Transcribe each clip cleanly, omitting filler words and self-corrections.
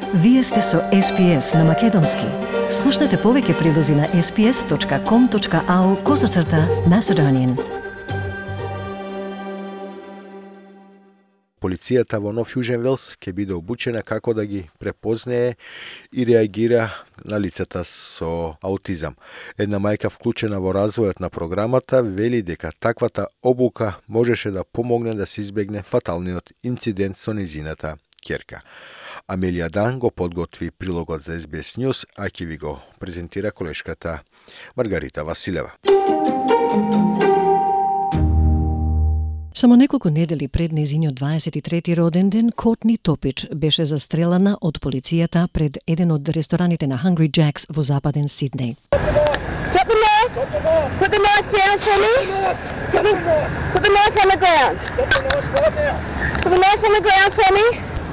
Вие сте со SPS на Македонски. Слушнете повеќе прилози на sps.com.au/Macedonian. Полицијата во Нов Јужен Велс ќе биде обучена како да ги препознае и реагира на лицата со аутизам. Една мајка вклучена во развојот на програмата вели дека таквата обука можеше да помогне да се избегне фаталниот инцидент со незината ќерка. Амелија Дан го подготви прилогот за SBS News, а ќе ви го презентира колешката Маргарита Василева. Само неколку недели пред нејзиниот 23-ти роден ден, Котни Топич беше застрелана од полицијата пред еден од рестораните на Hungry Jack's во западен Сиднеј. Put the knife down for me. Put the knife on the ground. Put the knife on the ground for me.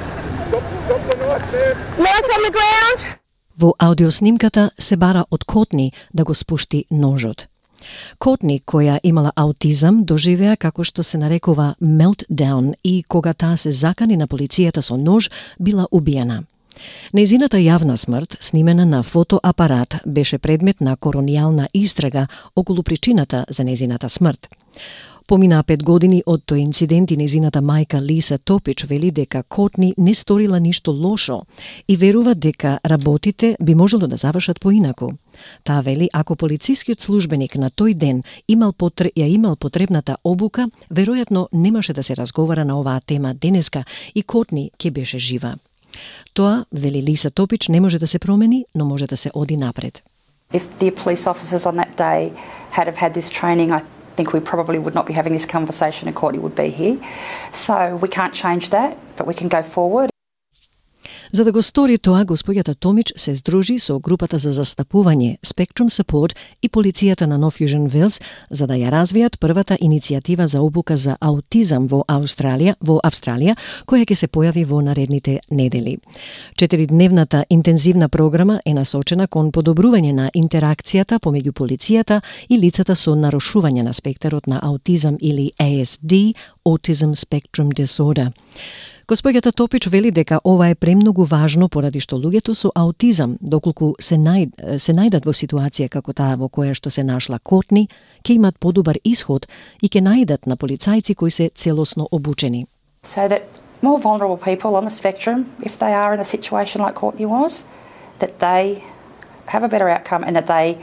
Knife on the ground. Во аудиоснимката се бара од Котни да го спушти ножот. Котни, која имала аутизам, доживеа како што се нарекува meltdown и кога таа се закани на полицијата со нож, била убиена. Нејзината јавна смрт, снимена на фотоапарат, беше предмет на коронијална истрага околу причината за нејзината смрт. Поминаа 5 години од тој инцидент и нејзината мајка Лиса Топич вели дека Котни не сторила ништо лошо и верува дека работите би можело да завршат поинаку. Таа вели ако полицискиот службеник на тој ден имал потребната обука, веројатно немаше да се разговара на оваа тема денеска и Котни ќе беше жива. Тоа, вели Лиса Топич, не може да се промени, но може да се оди напред. If the police officers on that day had have had this training, I think we probably would not be having this conversation and Courtney would be here. So we can't change that, but we can go forward. За да го стори тоа, господјата Томич се здружи со групата за застапување Spectrum Support и полицијата на Нов Јужен Велс за да ја развијат првата иницијатива за обука за аутизам во Австралија, која ќе се појави во наредните недели. 4-дневната интензивна програма е насочена кон подобрување на интеракцијата помеѓу полицијата и лицата со нарушување на спектарот на аутизам или ASD, Autism Spectrum Disorder. Господјата Топич вели дека ова е премногу важно поради што луѓето со аутизам, доколку се најдат во ситуација како таа во која што се нашла Котни, ќе имат подобар исход и ќе најдат на полицајци кои се целосно обучени. So that more vulnerable people on the spectrum, if they are in a situation like Courtney was, that they have a better outcome and that they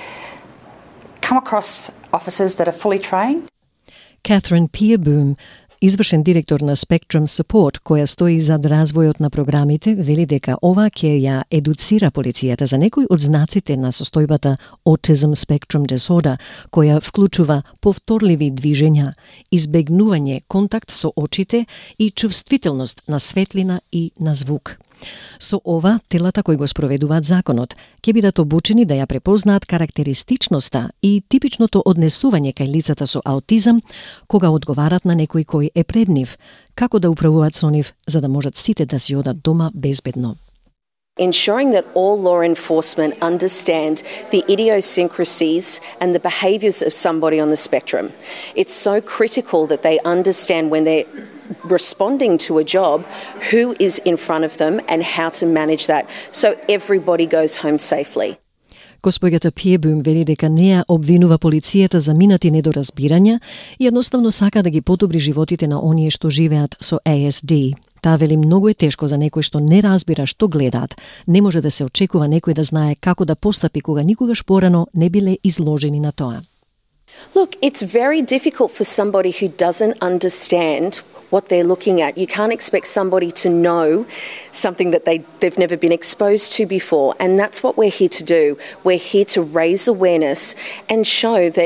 come across officers that are fully trained. Catherine Peerboom, извршен директор на Spectrum Support, која стои зад развојот на програмите, вели дека ова ќе ја едуцира полицијата за некои од знаците на состојбата Autism Spectrum Disorder, која вклучува повторливи движења, избегнување контакт со очите и чувствителност на светлина и на звук. Со ова, телата кои го спроведуваат законот ќе бидат обучени да ја препознаат карактеристичноста и типичното однесување кај лицата со аутизам кога одговарат на некој кој е пред нив, како да управуваат со нив за да можат сите да си одат дома безбедно. Ensuring that all law enforcement understand the idiosyncrasies and the behaviours of somebody on the spectrum. It's so critical that they understand when they're responding to a job who is in front of them and how to manage that so everybody goes home safely. Господјата Пиебум вели дека неа обвинува полицијата за минати недоразбирања и едноставно сака да ги подобри животите на оние што живеат со ASD. Таа вели многу е тешко за некој што не разбира што гледаат. Не може да се очекува некој да знае како да постапи кога никогаш порано не биле изложени на тоа. Look, it's very difficult for somebody who doesn't understand what they're looking at. You can't expect somebody to know something that they've never been exposed to before, and that's what we're here to do. We're here to raise awareness and show that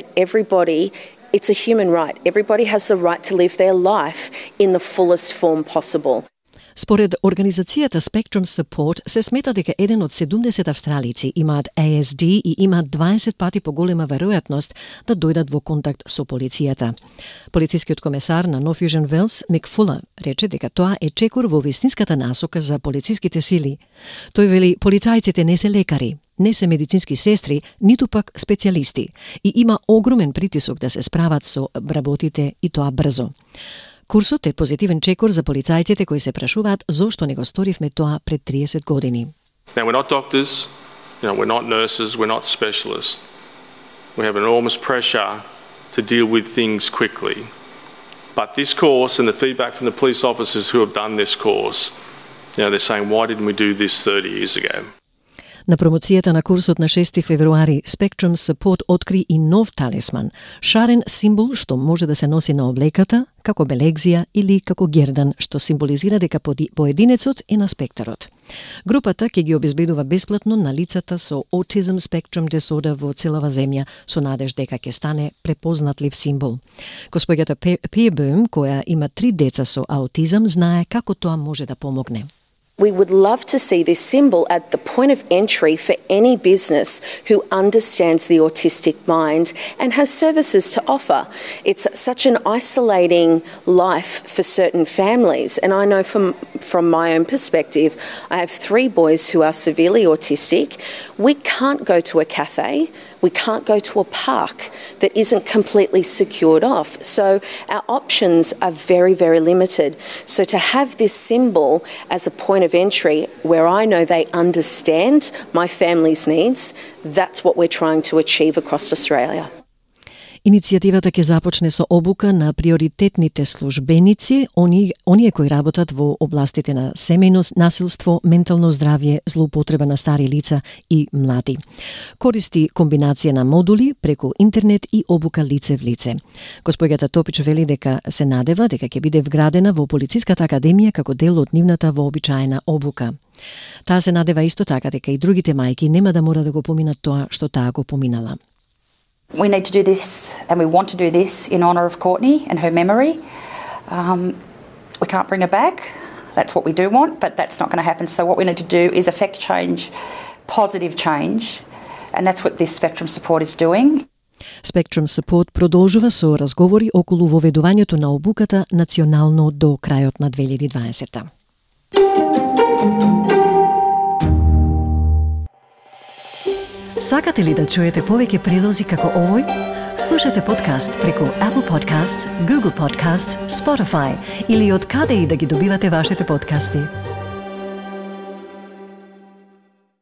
it's a human right. Everybody has the right to live their life in the fullest form possible. Според организацијата Spectrum Support се смета дека еден од 70 австралици имаат ASD и имаат 20 пати поголема веројатност да дојдат во контакт со полицијата. Полицискиот комесар на Нов Јужен Велс, Мик Фулер, рече дека тоа е чекор во вистинската насока за полициските сили. Тој вели полицајците не се лекари, не се медицински сестри, ниту пак специјалисти и има огромен притисок да се справат со работите и тоа брзо. Курсот е позитивен чекор за полицајците кои се прашуваат зошто не го сторивме тоа пред 30 години. Now, we're not doctors, we're not nurses, we're not specialists. We have enormous pressure to deal with things quickly. But this course and the feedback from the police officers who have done this course, they're saying, why didn't we do this 30 years ago? На промоцијата на курсот на 6 февруари, Spectrum Support откри и нов талисман, шарен символ што може да се носи на облеката, како белегзија или како гердан, што символизира дека поединецот е на спектарот. Групата ќе ги обезбедува бесплатно на лицата со Autism Spectrum Disorder во целава земја, со надеж дека ќе стане препознатлив символ. Госпоѓата Пеербоом, која има 3 деца со аутизам, знае како тоа може да помогне. We would love to see this symbol at the point of entry for any business who understands the autistic mind and has services to offer. It's such an isolating life for certain families, and I know from my own perspective, I have 3 boys who are severely autistic. We can't go to a cafe. We can't go to a park that isn't completely secured off. So our options are very, very limited. So to have this symbol as a point of entry where I know they understand my family's needs, that's what we're trying to achieve across Australia. Иницијативата ќе започне со обука на приоритетните службеници, оние кои работат во областите на семејно насилство, ментално здравје, злоупотреба на стари лица и млади. Користи комбинација на модули преку интернет и обука лице в лице. Госпоѓата Топич вели дека се надева дека ќе биде вградена во Полициската академија како дел од нивната вообичаена обука. Таа се надева исто така дека и другите мајки нема да мора да го поминат тоа што таа го поминала. We need to do this, and we want to do this in honour of Courtney and her memory. We can't bring her back. That's what we do want, but that's not going to happen. So what we need to do is affect change, positive change, and that's what this Spectrum Support is doing. Spectrum Support продолжува со разговори околу воведувањето на обуката национално до крајот на 2020. Сакате ли да чуете повеќе прилози како овој? Слушате подкаст преку Apple Podcasts, Google Podcasts, Spotify или од каде и да ги добивате вашите подкасти.